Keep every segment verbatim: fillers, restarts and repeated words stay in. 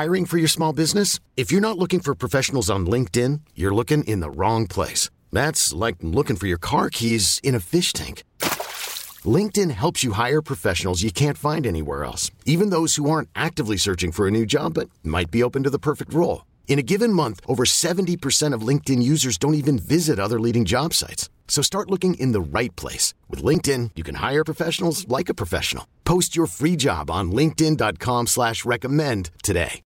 Hiring for your small business? If you're not looking for professionals on LinkedIn, you're looking in the wrong place. That's like looking for your car keys in a fish tank. LinkedIn helps you hire professionals you can't find anywhere else, even those who aren't actively searching for a new job but might be open to the perfect role. In a given month, over seventy percent of LinkedIn users don't even visit other leading job sites. So start looking in the right place. With LinkedIn, you can hire professionals like a professional. Post your free job on linkedin.com slash recommend today.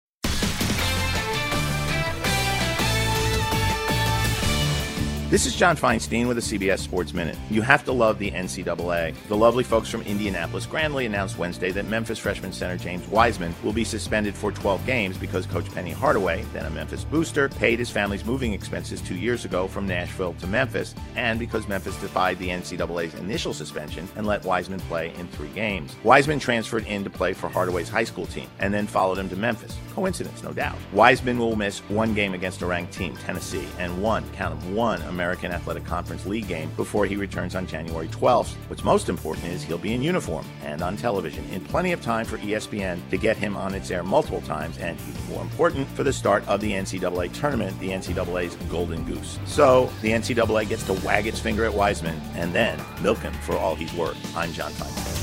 This is John Feinstein with the C B S Sports Minute. You have to love the N C double A. The lovely folks from Indianapolis grandly announced Wednesday that Memphis freshman center James Wiseman will be suspended for twelve games because Coach Penny Hardaway, then a Memphis booster, paid his family's moving expenses two years ago from Nashville to Memphis, and because Memphis defied the N C double A's initial suspension and let Wiseman play in three games. Wiseman transferred in to play for Hardaway's high school team and then followed him to Memphis. Coincidence, no doubt. Wiseman will miss one game against a ranked team, Tennessee, and one, count them, one American American Athletic Conference League game before he returns on January twelfth. What's most important is he'll be in uniform and on television in plenty of time for E S P N to get him on its air multiple times, and even more important, for the start of the N C double A tournament, the N C double A's Golden Goose. So the N C double A gets to wag its finger at Wiseman and then milk him for all he's worth. I'm John Feinstein.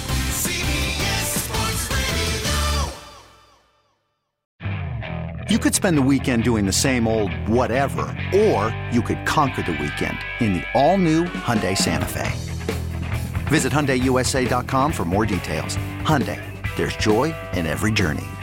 You could spend the weekend doing the same old whatever, or you could conquer the weekend in the all-new Hyundai Santa Fe. Visit Hyundai U S A dot com for more details. Hyundai, there's joy in every journey.